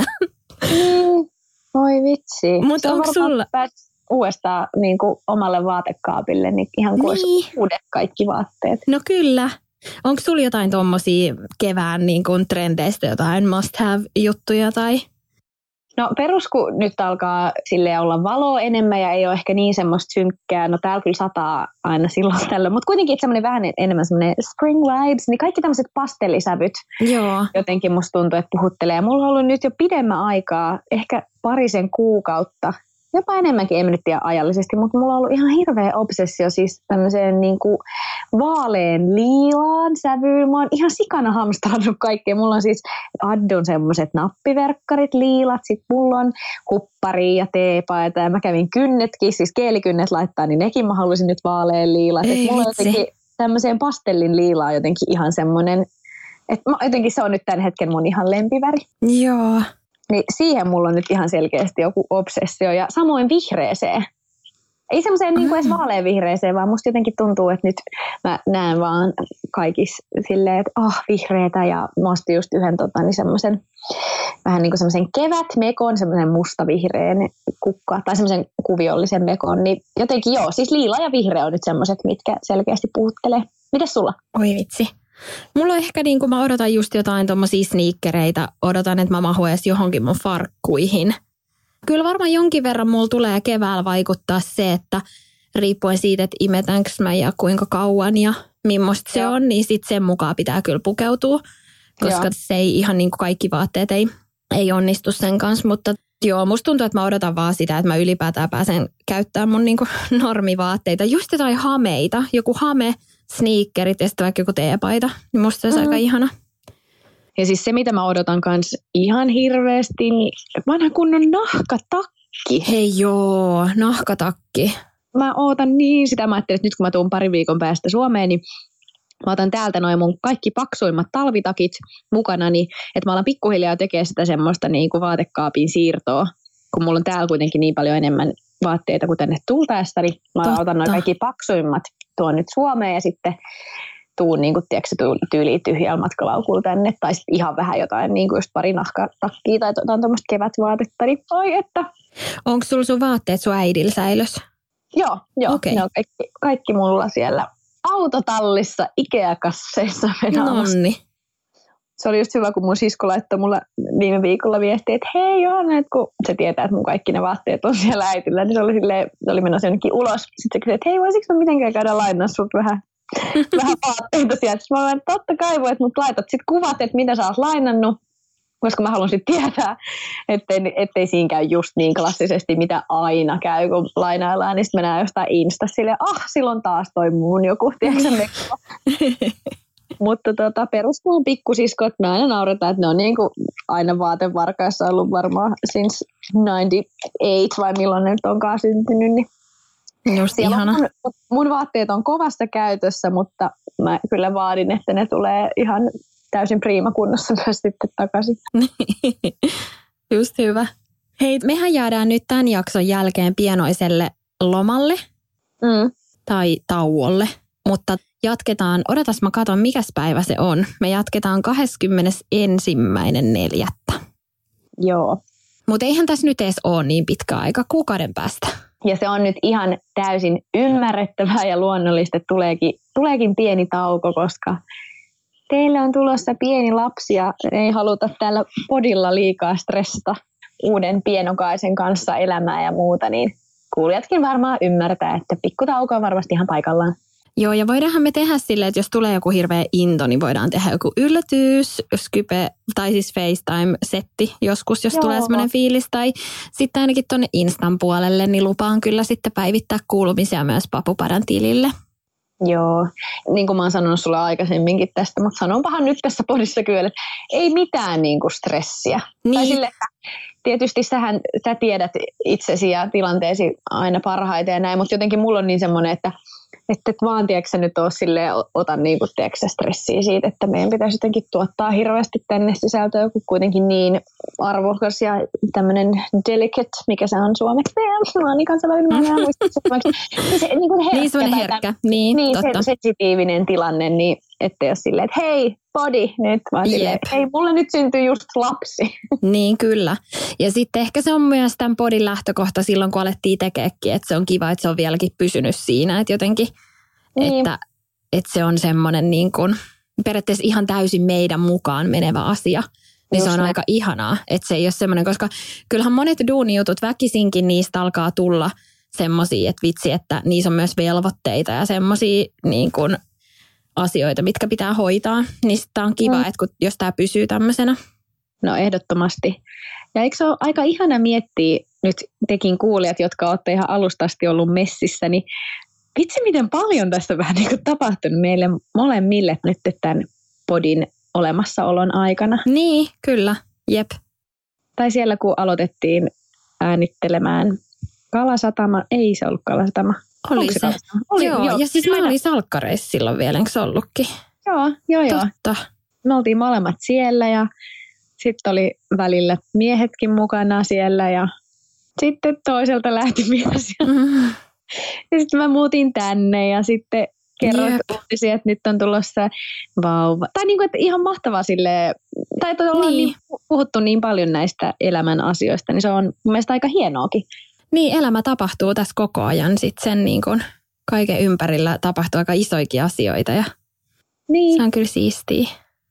Mm, voi vitsi. Mutta onko sulla uudestaan niin kuin omalle vaatekaapille, niin ihan kuin niin. olisi uudet kaikki vaatteet. No kyllä. Onko sulla jotain tommosia kevään niin kuin trendeistä, jotain must have juttuja tai? No perus, kun nyt alkaa silleen olla valoa enemmän ja ei ole ehkä niin semmoista synkkää. No täällä kyllä sataa aina silloin tällöin, mutta kuitenkin semmoinen vähän enemmän semmoinen spring vibes, niin kaikki tämmöiset pastellisävyt Joo. jotenkin musta tuntuu, että puhuttelee. Mulla on ollut nyt jo pidemmän aikaa, ehkä parisen kuukautta, jopa enemmänkin, en nyt tiedä ajallisesti, mutta mulla on ollut ihan hirveä obsessio siis tämmöiseen niin kuin vaalean liilaan sävyyn. Mä oon ihan sikana hamstrannut kaikkea. Mulla on siis Addon semmoiset nappiverkkarit, liilat, sit mulla on huppari ja teepaita ja mä kävin kynnetkin, siis keelikynnet laittaa, niin nekin mä haluaisin nyt vaalean liilat. Ei, mulla on jotenkin tämmöiseen pastellin liilaa jotenkin ihan semmoinen, että jotenkin se on nyt tämän hetken mun ihan lempiväri. Joo. Niin siihen mulla on nyt ihan selkeästi joku obsessio. Ja samoin vihreeseen. Ei semmoiseen mm. niin kuin edes vaalean vihreeseen, vaan musta jotenkin tuntuu, että nyt mä näen vaan kaikissa silleen, että oh, vihreätä. Ja mä ostin just yhden tota, niin semmoisen vähän niin kuin semmoisen kevätmekon, semmoisen mustavihreän kukka tai semmoisen kuviollisen mekon. Niin jotenkin joo, siis liila ja vihreä on nyt semmoiset, mitkä selkeästi puhuttelee. Mites sulla? Oi vitsi. Mulla on ehkä niin kuin mä odotan just jotain tommosia sneakereitä. Odotan, että mä mahun edes johonkin mun farkkuihin. Kyllä varmaan jonkin verran mulla tulee keväällä vaikuttaa se, että riippuen siitä, että imetäänkö mä ja kuinka kauan ja millaista se on, niin sit sen mukaan pitää kyllä pukeutua. Koska Joo. se ei ihan niin kuin kaikki vaatteet ei, ei onnistu sen kanssa, mutta joo, musta tuntuu, että mä odotan vaan sitä, että mä ylipäätään pääsen käyttämään mun niin kuin normivaatteita. Just jotain hameita, joku hame, sneakerit ja sitten vaikka joku teepaita, niin musta se olisi mm. aika ihana. Ja siis se, mitä mä odotan kanssa ihan hirveästi, niin vanha kunnon nahkatakki. Hei joo, nahkatakki. Mä ootan niin sitä, mä ajattelin, että nyt kun mä tuun parin viikon päästä Suomeen, niin mä otan täältä noin mun kaikki paksuimmat talvitakit mukanani, että mä alan pikkuhiljaa tekemään sitä semmoista niin kuin vaatekaapin siirtoa, kun mulla on täällä kuitenkin niin paljon enemmän vaatteita kuin tänne tultaessa, niin mä Totta. otan noin kaikki paksuimmat tuon nyt Suomeen ja sitten tuun niin kuin, tiedätkö, tyyliin tyhjällä matkalaukulla tänne, tai sitten ihan vähän jotain, niin kuin just pari nahkatakkia tai jotain tuommoista kevätvaatetta, niin oi että. Onko sulla sun vaatteet sun äidillä säilös? Joo, joo. Okay. Ne on kaikki, kaikki mulla siellä autotallissa Ikea-kasseissa. Nonni. Se oli just hyvä, kun mun sisko laittoi mulle viime viikolla viestiä, että hei Johanna, että kun se tietää, että mun kaikki ne vaatteet on siellä äitillä, niin se oli, silleen, se oli menossa jonnekin ulos. Sitten se kysyi, että hei, voisiko mä mitenkään käydä lainaa sut vähän, vähän vaatteita sieltä. Sitten mä olen, että totta kai voit, mutta laitat sitten kuvat, että mitä sä oot lainannut, koska mä haluan sitten tietää, ettei, ettei siinä käy just niin klassisesti, mitä aina käy, kun lainaillaan, niin sitten mennään jostain Insta silleen, ah, silloin taas toi muun joku, tiedätkö Mutta tota, peruskuun pikkusiskot, me aina nauretaan, että ne on niinku aina vaatevarkaissa ollut varmaan since yhdeksänkymmentäkahdeksan vai milloin ne nyt onkaan syntynyt. Niin just ihana. Mun, mun vaatteet on kovassa käytössä, mutta mä kyllä vaadin, että ne tulee ihan täysin priimakunnossa myös sitten takaisin. Just hyvä. Hei, mehän jäädään nyt tämän jakson jälkeen pienoiselle lomalle mm. tai tauolle, mutta jatketaan, odotas mä katon mikäs päivä se on. Me jatketaan kahdeskymmenesensimmäinen neljättä. Joo. Mutta eihän tässä nyt edes ole niin pitkä aika, kuukauden päästä. Ja se on nyt ihan täysin ymmärrettävää ja luonnollista, että tuleekin, tuleekin pieni tauko, koska teille on tulossa pieni lapsi ja ei haluta tällä podilla liikaa stressata uuden pienokaisen kanssa elämää ja muuta, niin kuulijatkin varmaan ymmärtää, että pikkutauko on varmasti ihan paikallaan. Joo, ja voidaanhan me tehdä silleen, että jos tulee joku hirveä into, niin voidaan tehdä joku yllätys, Skype tai siis FaceTime-setti joskus, jos Joo. tulee semmoinen fiilis. Tai sitten ainakin tuonne Instan puolelle, niin lupaan kyllä sitten päivittää kuulumisia myös Papupadan tilille. Joo, niin kuin mä oon sanonut sulle aikaisemminkin tästä, mutta sanonpahan nyt tässä podissa kyllä, että ei mitään niin kuin stressiä. Niin. Tai sille, että tietysti sähän, sä tiedät itsesi ja tilanteesi aina parhaiten ja näin, mutta jotenkin mulla on niin semmoinen, että Että et vaan, tiedätkö sä nyt ole silleen, ota niinku, tiedätkö sä stressiä siitä, että meidän pitäisi jotenkin tuottaa hirveästi tänne sisältöä, joku kuitenkin niin arvokas ja tämmöinen delicate, mikä se on suomeksi. Mä oon niin kansainvälinen, mä en muista suomeksi. Niin se niin kuin herkkä. Niin semmoinen herkkä, niin, niin totta. se sensitiivinen tilanne, niin ettei ole silleen, että hei, body nyt, vaan silleen, että hei, mulle nyt syntyy just lapsi. Niin, kyllä. Ja sitten ehkä se on myös tämän podin lähtökohta silloin, kun alettiin tekeekin, että se on kiva, että se on vieläkin pysynyt siinä, että jotenkin, niin. että, että se on semmoinen niin kuin periaatteessa ihan täysin meidän mukaan menevä asia. Niin se on aika ihanaa, että se ei ole semmoinen, koska kyllähän monet duunijutut väkisinkin niistä alkaa tulla semmoisia, että vitsi, että niissä on myös velvoitteita ja semmoisia niin kuin asioita, mitkä pitää hoitaa. Niin tämä on kiva, mm. että kun, jos tämä pysyy tämmöisenä. No ehdottomasti. Ja eikö se ole aika ihana miettiä nyt tekin kuulijat, jotka olette ihan alusta asti ollut messissä, niin vitsi miten paljon tässä on vähän niin kuin tapahtunut meille molemmille nyt tämän podin olemassaolon aikana. Niin, kyllä. Jep. Tai siellä kun aloitettiin äänittelemään Kalasatama, ei se ollut Kalasatama. Oli se. se? Oli, joo, joo, ja siis mä olin salkkareissa silloin vielä, eikö se ollutkin? Joo, joo, joo. Totta. Me oltiin molemmat siellä ja sitten oli välillä miehetkin mukana siellä ja sitten toiselta lähti mies. Mm. Ja sitten mä muutin tänne ja sitten kerroin uutisia, että nyt on tulossa vauva. Tai niin kuin, että ihan mahtavaa silleen, tai että ollaan niin. Niin puhuttu niin paljon näistä elämän asioista, niin se on mun mielestä aika hienoakin. Niin, elämä tapahtuu tässä koko ajan. Sitten sen niin kuin kaiken ympärillä tapahtuu aika isoikin asioita ja niin. Se on kyllä siistiä.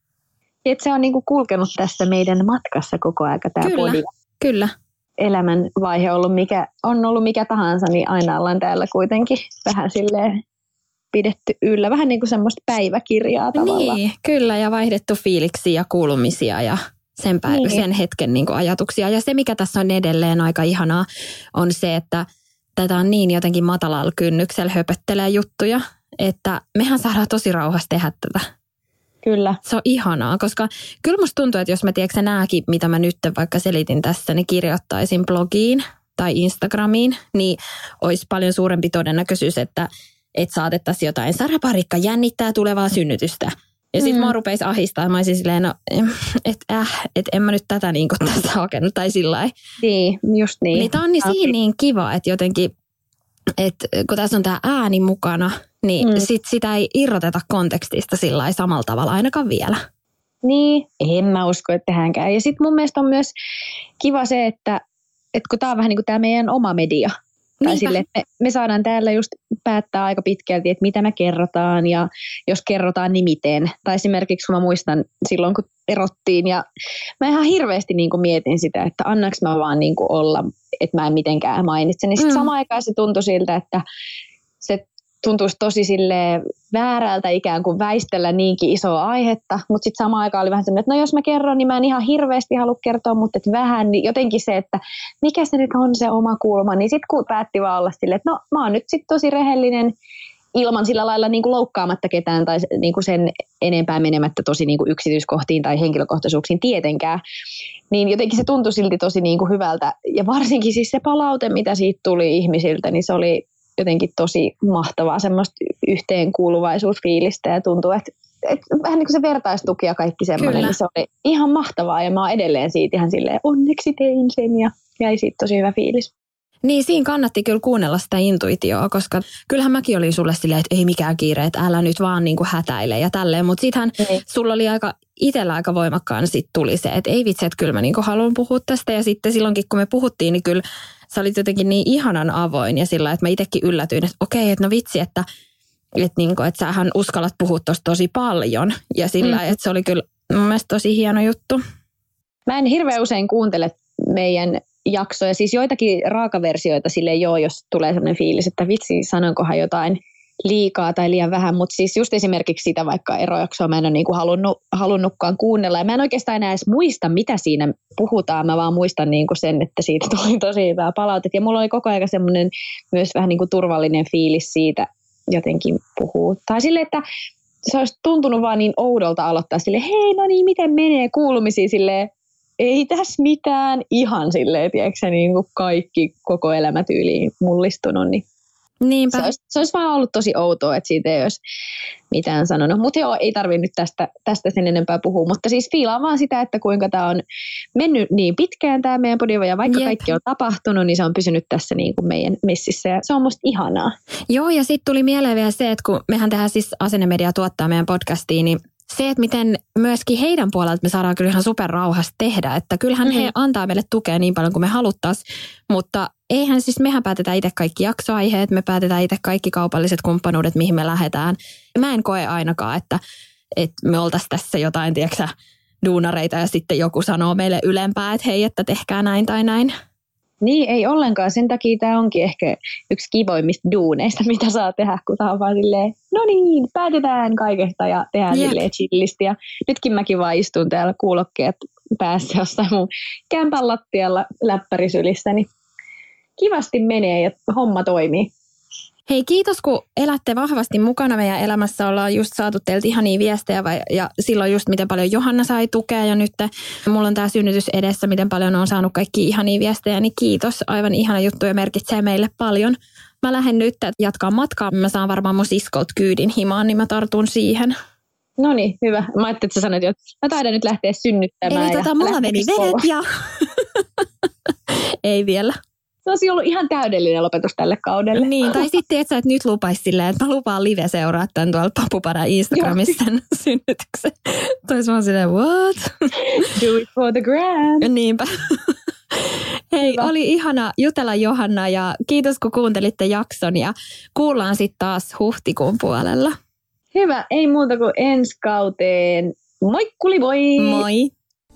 Että se on niin kuin kulkenut tässä meidän matkassa koko aika tämä kyllä, podi. Kyllä. Elämän vaihe on ollut mikä, on ollut mikä tahansa, niin aina ollaan täällä kuitenkin vähän silleen pidetty yllä. Vähän niin kuin semmoista päiväkirjaa tavallaan. Niin, kyllä. Ja vaihdettu fiiliksiä ja kuulumisia ja sen, päivä, niin. sen hetken niin kuin ajatuksia. Ja se, mikä tässä on edelleen aika ihanaa, on se, että tätä on niin jotenkin matalalla kynnyksellä höpöttelee juttuja, että mehän saadaan tosi rauhassa tehdä tätä. Kyllä. Se on ihanaa, koska kyllä musta tuntuu, että jos mä tiedätkö nääkin, mitä mä nyt vaikka selitin tässä, niin kirjoittaisin blogiin tai Instagramiin, niin olisi paljon suurempi todennäköisyys, että et saatettaisiin jotain. Sara Parikka jännittää tulevaa synnytystä. Ja sitten mm. mä rupeisi ahistaa. Mä olisin silleen, no, että äh, et en mä nyt tätä niin kuin tässä hakenut tai sillä lailla. Niin, just niin. Niin tää on niin okay. Siinä niin kiva, että jotenkin, että kun tässä on tää ääni mukana, niin mm. sit sitä ei irroteta kontekstista sillä lailla samalla tavalla ainakaan vielä. Niin, en mä usko, että tehdäänkään. Ja sitten mun mielestä on myös kiva se, että, että kun tää on vähän niin kuin tää meidän oma media. Tai sille, että me, me saadaan täällä just päättää aika pitkälti, että mitä me kerrotaan ja jos kerrotaan, niin miten. Tai esimerkiksi kun mä muistan silloin, kun erottiin ja mä ihan hirveästi niin kuin mietin sitä, että annaks mä vaan niin kuin olla, että mä en mitenkään mainitse. Niin sitten mm. samaan aikaan se tuntui siltä, että se tuntuisi tosi silleen väärältä ikään kuin väistellä niinkin isoa aihetta, mutta sitten samaan aikaan oli vähän sellainen, että no jos mä kerron, niin mä en ihan hirveästi halua kertoa, mutta et vähän, niin jotenkin se, että mikä se nyt on se oma kulma, niin sitten kun päätti vaan olla silleen, että no mä oon nyt sitten tosi rehellinen ilman sillä lailla niin kuin loukkaamatta ketään tai niin kuin sen enempää menemättä tosi niin kuin yksityiskohtiin tai henkilökohtaisuuksiin tietenkään. Niin jotenkin se tuntui silti tosi niin kuin hyvältä. Ja varsinkin siis se palaute, mitä siitä tuli ihmisiltä, niin se oli jotenkin tosi mahtavaa semmoista yhteenkuuluvaisuusfiilistä ja tuntuu, että, että vähän niin kuin se vertaistuki ja kaikki semmoinen, niin se oli ihan mahtavaa ja mä oon edelleen siitä ihan silleen onneksi tein sen ja jäi siitä tosi hyvä fiilis. Niin siinä kannatti kyllä kuunnella sitä intuitioa, koska kyllähän mäkin olin sulle silleen, että ei mikään kiire, että älä nyt vaan niin kuin hätäile ja tälleen. Mutta sittenhän mm. sulla oli aika, itsellä aika voimakkaan sit tuli se, että ei vitsi, että kyllä mä niin kuin haluan puhua tästä. Ja sitten silloinkin kun me puhuttiin, niin kyllä sä olit jotenkin niin ihanan avoin ja sillä, että mä itsekin yllätyin, että okei, että no vitsi, että, että, niin kuin, että sähän uskallat puhua tosta tosi paljon. Ja sillä, mm. että se oli kyllä mun mielestä tosi hieno juttu. Mä en hirveän usein kuuntele meidän jaksoja, siis joitakin raakaversioita silleen joo, jos tulee sellainen fiilis, että vitsi, sanonkohan jotain liikaa tai liian vähän, mutta siis just esimerkiksi sitä vaikka erojaksoa mä en ole niinku halunnut, halunnutkaan kuunnella ja mä en oikeastaan enää edes muista, mitä siinä puhutaan, mä vaan muistan niinku sen, että siitä tuli tosi hyvää palautetta ja mulla oli koko ajan semmoinen myös vähän niinku turvallinen fiilis siitä jotenkin puhua. Tai silleen, että se olisi tuntunut vaan niin oudolta aloittaa silleen, hei no niin, miten menee kuulumisiin silleen, ei tässä mitään, ihan silleen, tiedätkö niin kuin kaikki koko elämätyyliin mullistunut, niin Niinpä. Se, olisi, se olisi vaan ollut tosi outoa, että siitä ei olisi mitään sanonut. Mutta joo, ei tarvitse nyt tästä, tästä sen enempää puhua, mutta siis fiilaan vaan sitä, että kuinka tämä on mennyt niin pitkään tämä meidän podiva, ja vaikka Jep. kaikki on tapahtunut, niin se on pysynyt tässä niin kuin meidän messissä, ja se on musta ihanaa. Joo, ja sitten tuli mieleen vielä se, että kun mehän tehdään siis Asennemedia tuottaa meidän podcastiin, niin se, että miten myöskin heidän puolelta me saadaan kyllä ihan superrauhassa tehdä, että kyllähän mm-hmm. he antaa meille tukea niin paljon kuin me haluttaisiin, mutta eihän siis, mehän päätetään itse kaikki jaksoaiheet, me päätetään itse kaikki kaupalliset kumppanuudet, mihin me lähdetään. Mä en koe ainakaan, että, että me oltaisiin tässä jotain, tiedätkö, duunareita ja sitten joku sanoo meille ylempää, että hei, että tehkää näin tai näin. Niin, ei ollenkaan. Sen takia tämä onkin ehkä yksi kivoimmista duuneista, mitä saa tehdä, kun tämä on vaan silleen, no niin, päätetään kaikesta ja tehdään Jep. silleen chillisti. Ja nytkin mäkin vaan istun täällä kuulokkeet päässä jossain mun kämpän lattialla läppärisylissä, niin kivasti menee ja homma toimii. Hei, kiitos kun elätte vahvasti mukana meidän elämässä. Ollaan just saatu teiltä ihania viestejä vai, ja silloin just miten paljon Johanna sai tukea ja nyt mulla on tää synnytys edessä, miten paljon on saanut kaikki ihania viestejä, niin kiitos. Aivan ihana juttu ja merkitsee meille paljon. Mä lähden nyt jatkaa matkaa. Mä saan varmaan mun siskolta kyydin himaan, niin mä tartun siihen. No niin, hyvä. Mä ajattelin, että sä sanoit, että mä taidan nyt lähteä synnyttämään. Eli tota, mulla meni vedet ja ei vielä. Se olisi ollut ihan täydellinen lopetus tälle kaudelle. Niin, tai sitten et sä, että nyt lupaisi silleen, että mä lupaan live seuraa tämän tuolla Papupara Instagramissa synnytyksen. Tois vaan silleen, what? Do it for the gram. Niinpä. Hei, hyvä. Oli ihana jutella Johanna ja kiitos kun kuuntelitte jakson ja kuullaan sitten taas huhtikuun puolella. Hyvä, ei muuta kuin ensi kauteen. Moikkuli moi! Moi!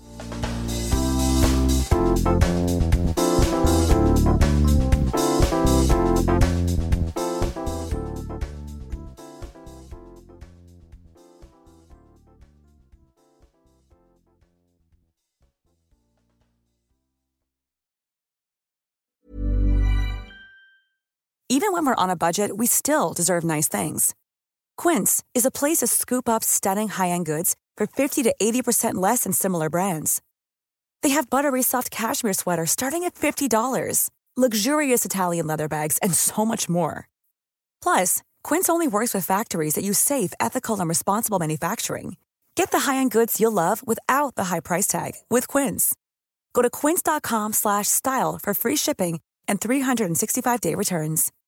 Even when we're on a budget, we still deserve nice things. Quince is a place to scoop up stunning high-end goods for fifty to eighty percent less than similar brands. They have buttery soft cashmere sweaters starting at fifty dollars, luxurious Italian leather bags, and so much more. Plus, Quince only works with factories that use safe, ethical, and responsible manufacturing. Get the high-end goods you'll love without the high price tag with Quince. Go to quince dot com slash style for free shipping and three sixty-five day returns.